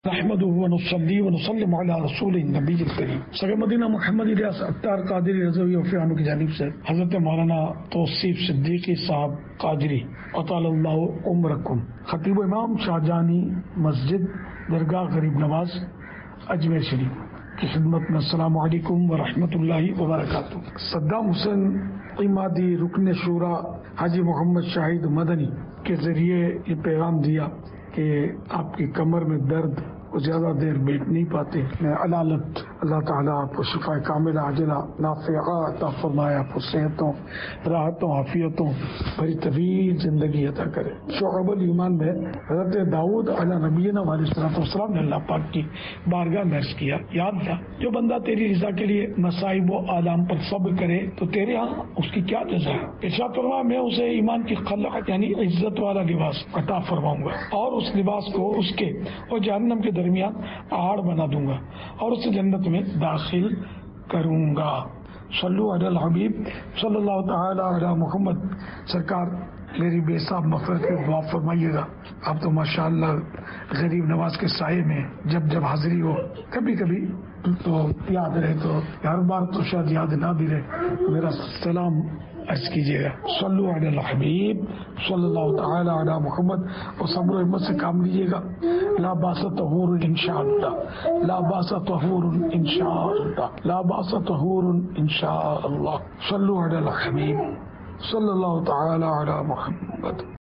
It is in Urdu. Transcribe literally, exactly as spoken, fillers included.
نحمده ونصلي ونسلم على رسول النبی الکریم سر مدینہ محمد الیاس اختار قادری رضوی عفیانو کی جانب سے حضرت مولانا توصیف صدیقی صاحب قادری اطال اللہ عمرکم خطیب و امام شاہجہانی مسجد درگاہ غریب نواز اجمیر شریف کی خدمت میں السلام علیکم ورحمۃ اللہ وبرکاتہ۔ صدام حسین عمادی رکن شورا حاجی محمد شاہد مدنی کے ذریعے یہ پیغام دیا کہ آپ کی کمر میں درد وہ زیادہ دیر بیٹھ نہیں پاتے، میں علالت اللہ تعالیٰ آپ کو شفا کاملہ عاجلہ نافعہ عطا فرمائے، آپ کو صحتوں راحتوں عافیتوں بھری طویل زندگی عطا کرے۔ شعب الایمان میں حضرت داؤد علیہ نبینا علیہ الصلوۃ والسلام نے اللہ پاک کی بارگاہ میں عرض کیا، یاد تھا جو بندہ تیری رضا کے لیے مصائب و آلام پر صبر کرے تو تیرے ہاں اس کی کیا جزا ہے؟ ارشاد فرمایا میں اسے ایمان کی خلعت یعنی عزت والا لباس عطا فرماؤں گا اور اس لباس کو اس کے اور جہنم کے درمیان آڑ بنا دوں گا اور اسے جنت میں داخل کروں گا۔ صلو علی الحبیب صلی اللہ تعالی علی محمد۔ سرکار میری بے حساب مغفرت کی دعا فرمائیے گا۔ آپ تو ماشاءاللہ غریب نواز کے سائے میں جب جب حاضری ہو کبھی کبھی تو یاد رہے تو ہر بار تو شاید یاد نہ بھی رہے، میرا سلام عرض کیجیے گا۔ صلو علی الحبیب صلی اللہ تعالی علی محمد اور صبر و ہمت سے کام لیجیے گا۔ لا باس طہور انشاءاللہ، لا باس طہور انشاءاللہ، لا باس طہور انشاءاللہ۔ صلو علی الحبیب صلی اللہ تعالی علی محمد۔